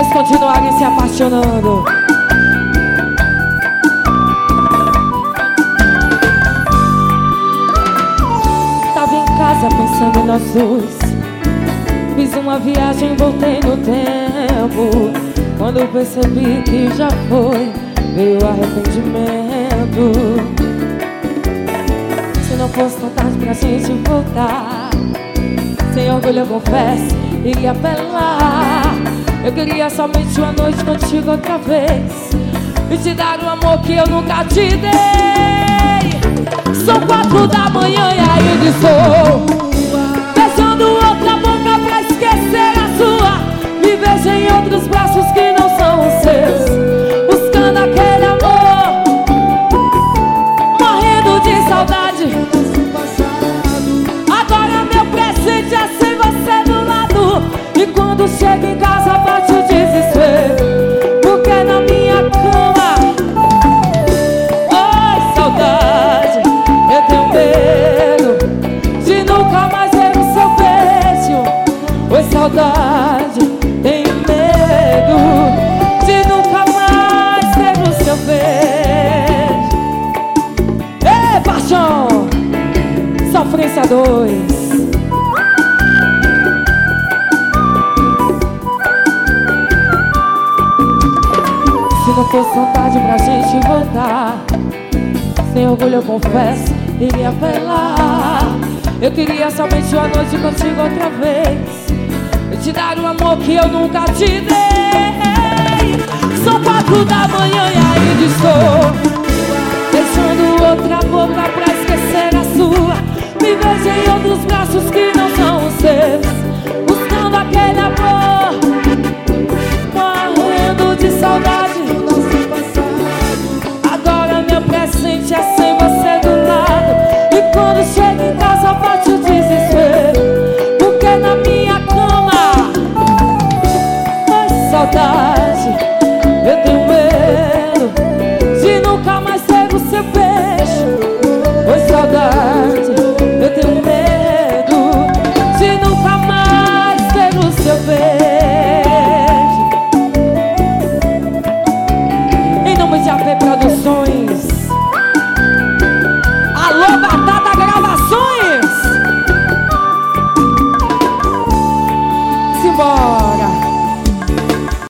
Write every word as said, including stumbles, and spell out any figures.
vocês continuarem se apaixonando. Tava em casa pensando em nós dois. Fiz uma viagem, voltei no tempo. Quando percebi que já foi, veio o arrependimento. Se não fosse tão tarde pra gente voltar, sem orgulho eu confesso, iria apelar. Eu queria somente uma noite contigo outra vez e te dar um amor que eu nunca te dei. São quatro da manhã e ainda estou beijando outra boca pra esquecer a sua. Me vejo em outros braços que não são os seus, buscando aquele amor, morrendo de saudade. Agora meu presente é sem você do lado, e quando chego em casa bate o desespero, porque na minha cama, oi saudade, eu tenho medo de nunca mais ver o seu beijo. Oi saudade, tenho medo de nunca mais ver o seu beijo. Ei, paixão, sofrência dois. Se não fosse vontade pra gente voltar, sem orgulho eu confesso, iria apelar. Eu queria somente uma noite contigo outra vez e te dar um amor que eu nunca te dei. São quatro da manhã e ainda estou deixando outra boca pra esquecer a sua. Me vejo em outros braços que não são os seus, buscando aquele amor, morrendo de saudade. Agora meu presente é sem você do lado, e quando chego em casa bate o desespero, porque na minha cama, ai saudade,